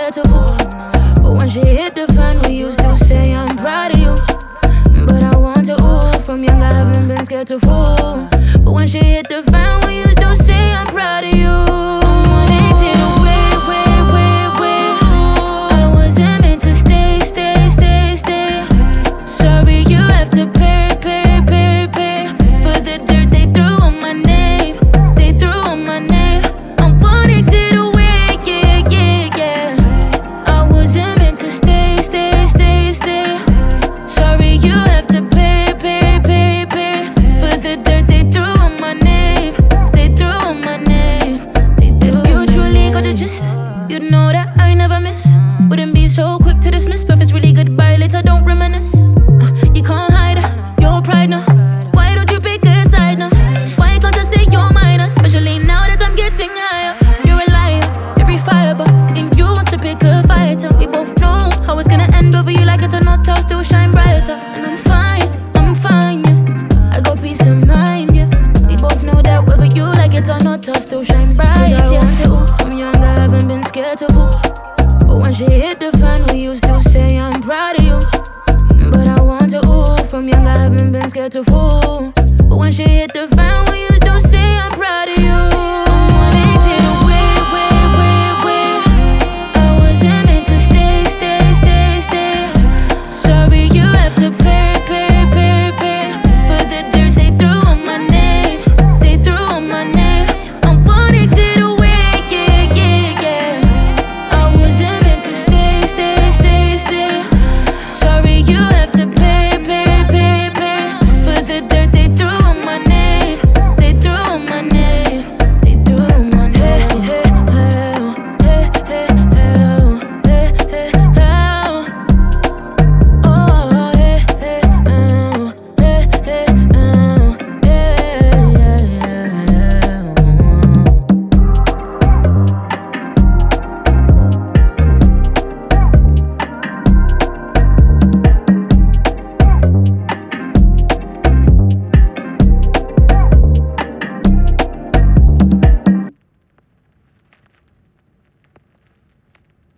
scared to fool. But when she hit the fan, we used to say I'm proud of you. But I want to ooh, from young I haven't been scared to fool. But when she hit the fan, we used to say I'm proud of you. I wasn't meant to stay. Sorry, you have to pay for the dirt they threw on my name. I won't exit away, yeah. I wasn't meant to stay. Sorry, you have to pay for the dirt they threw on my name. If you truly got the gist, you'd know that I never miss. Wouldn't be so quick to dismiss, but if it's really goodbye later, don't reminisce. You can't hide your pride now. Why don't you pick a side now? Why can't I say you're mine? Especially now that I'm getting higher. You're a liar, every fiber in you wants to pick a fighter. We both know how it's gonna end over you like it's a not all still shine brighter. And I'm fine, yeah. I got peace of mind, yeah. We both know that whether you like it or not, I'll still shine bright. I want to ooh, from young I haven't been scared to fool. But when she hit the fan, we used to say I'm proud of you. But I want to ooh, from young I haven't been scared to fool. But when she hit the fan, we used to say I'm proud of you.